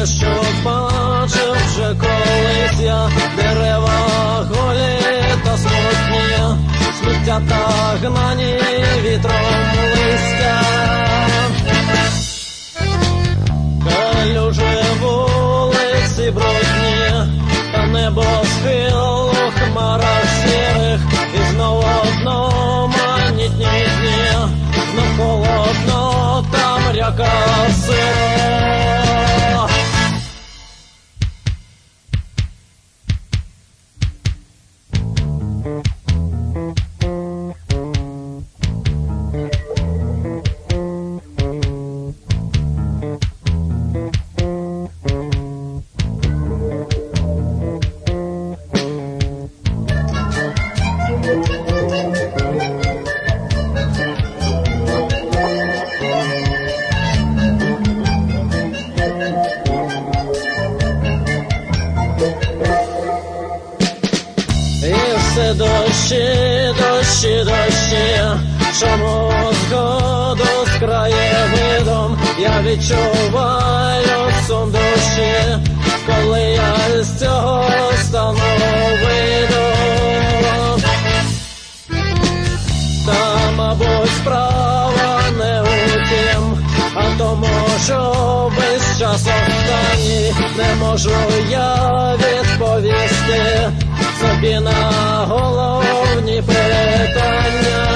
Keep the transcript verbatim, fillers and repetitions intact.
те, що бачив вже колись я. Дерева голі та смутні, сміття та гнані вітром листя. Калюжі вулиці брудні, та небо схилу хмарах сірих. І знову одноманітні дні, знов холодно, там ряка сира. Все дощі, дощі, дощі, чому згоду з краєвидом я відчуваю сум душі, коли я з цього стану вийду. Та, мабуть, справа не у тім, а тому, що весь час останній не можу я відповісти собі на головні питання.